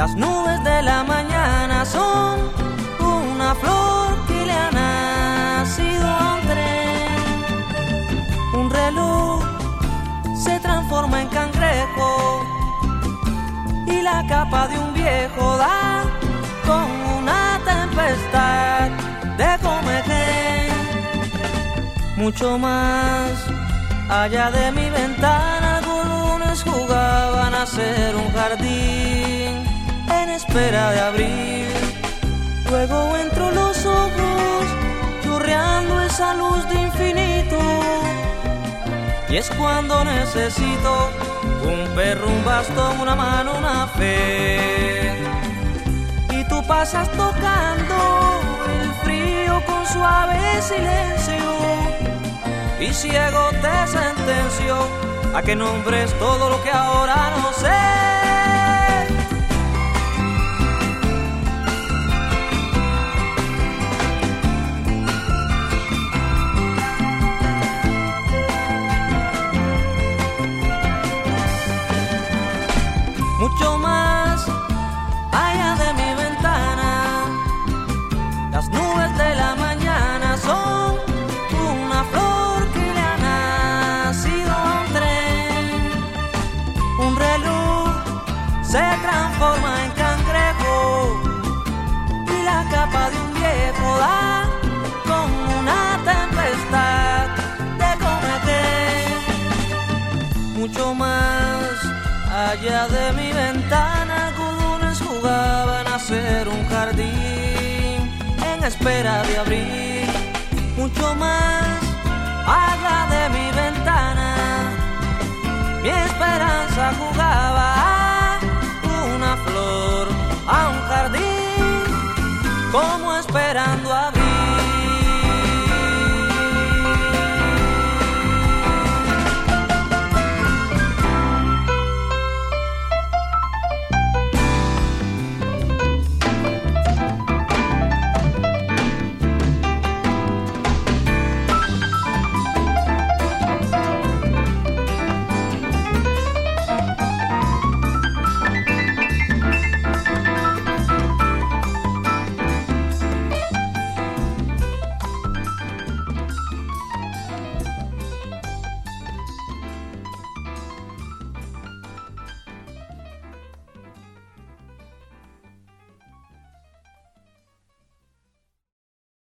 Las nubes de la mañana son una flor que le ha nacido a un tren. Un reloj se transforma en cangrejo y la capa de un viejo da con una tempestad de comején. Mucho más allá de mi ventana, algunos jugaban a ser un jardín en espera de abrir. Luego entro los ojos, chorreando esa luz de infinito. Y es cuando necesito un perro, un bastón, una mano, una fe. Y tú pasas tocando el frío con suave silencio. Y ciego te sentencio a que nombres todo lo que ahora no sé. Mucho más allá de mi ventana, las nubes de la mañana son una flor que le ha nacido a un tren. Un reloj se transforma en cangrejo y la capa de un viejo da con una tempestad de comején. Mucho más allá de mi ventana, algodones jugaban a ser un jardín en espera de abrir. Mucho más allá de mi ventana, mi esperanza jugaba a una flor, a un jardín, como esperando abrir.